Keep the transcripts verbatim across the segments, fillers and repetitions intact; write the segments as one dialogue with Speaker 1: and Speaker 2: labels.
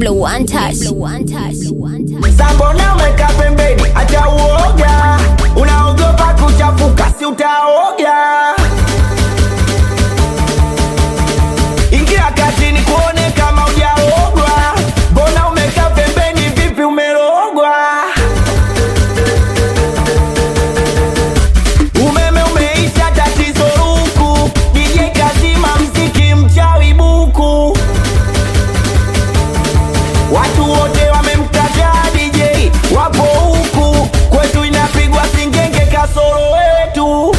Speaker 1: Diblo untouched.
Speaker 2: Sambona umeka pembeni, acha uoga. Unaogopa kuchafuka, si utaoga. Ingia kati ni kuone kama hujaogwa. Mbona umeka pembeni, vipi umerogwa? Umeme umeisha, tatizo huku. D J kazima mziki, mchawi buku. Watu wote wamemkataa D J, wapo huku. Kwetu inapigwa singenge, kasoro wewe tu.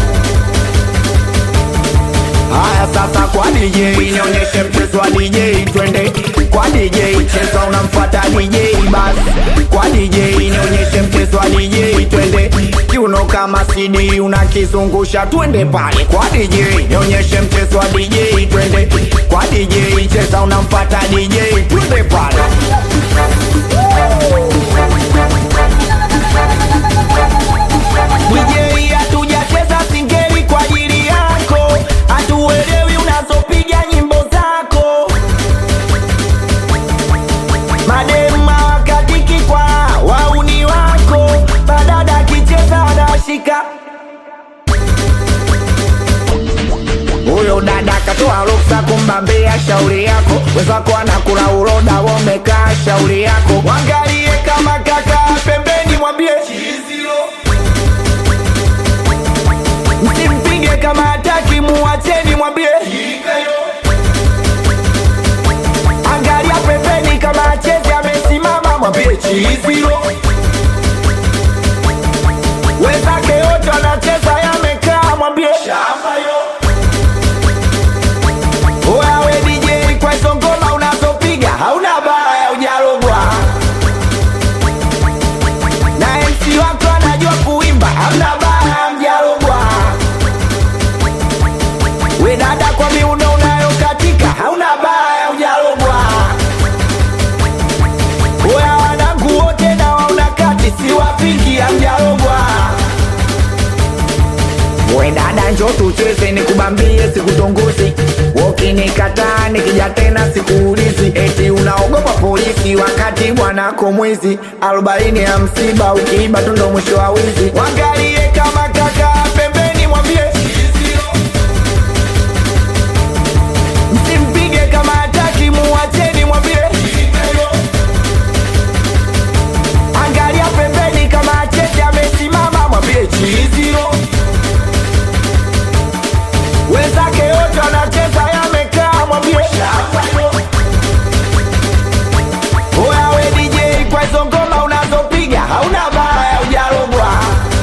Speaker 2: Haya sasa kwa D J, nionyeshe mchezo wa D J, twende. Kwa D J, cheza unamfuata D J basi. Kwa D J, nionyeshe mchezo wa D J, twende. Kiuno kama C D unakizungusha, twende pale. Kwa D J, nionyeshe mchezo wa D J, twende. Kwa D J, cheza unamfuata D J, twende pale. D J hatujacheza singeli kwa ajili yako, hatuelewi unazopiga nyimbo zako. Madema wakatiki kwa wauni wako, badada kicheza anashika. Uyo dada katoa ruksa kumbambia shauri yako. Wezako anakula uroda wamekaa shauri yako. Wangalie kama kaka pembeni mwambie chizilo. Msimpinge kama hataki muacheni mwambie hikayo. Angalia pembeni kama acheze amesimama mwambie chizilo. Wezake yote anacheza yamekaa mwambie shamba yo. Wewe D J kwa hizo ngoma unazopiga hauna baya hujarogwa. Na M C wako anajua kuimba hauna baya hujarogwa. We dada kwa miuno unayokatika hauna baya hujarogwa. Wewe wanangu wote na waunakati siwapingi hujarogwa. We dada njoo tucheze nikubambie sikutongozi. Ukinikataa nikija tena sikuulizi. Eti unaogopa polisi wakati bwanako mwizi. Arobaini ya msiba ukiiba tu ndo mwisho wa wizi. Wangalie kama kaka pembeni mwambie msimpige kama hataki muacheni mwambie. Angalia pembeni kama achete amesimama mwambie chizilo. Wezake yote wanacheza yamekaa mwambie shamba yo. Wewe D J kwa hizo ngoma unazopiga hauna baya hujarogwa.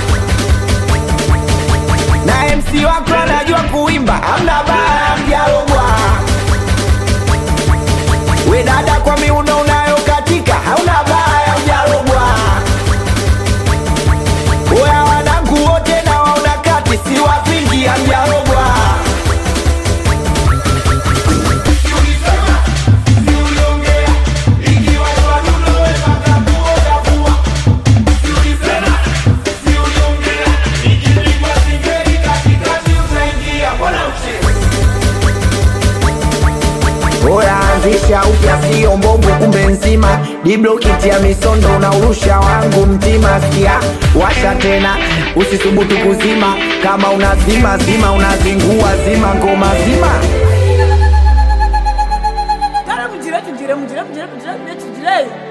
Speaker 2: Na M C wako anajua kuimba hauna baya hujarogwa. We dada kwa miuno unayokatika hauna baya hujarogwa. Wewe wanangu wote na waunakati siwapingi hujarogwa. Anzisha upya sio mbongo kumbe nzima. Diblo kitia misondo unaurusha wangu mtima. Sikia washa tena usisubutu kuzima. Kama unazima zima unazingua zima ngoma zima.
Speaker 3: Kara mjire tujire mjire mjire mjire mjire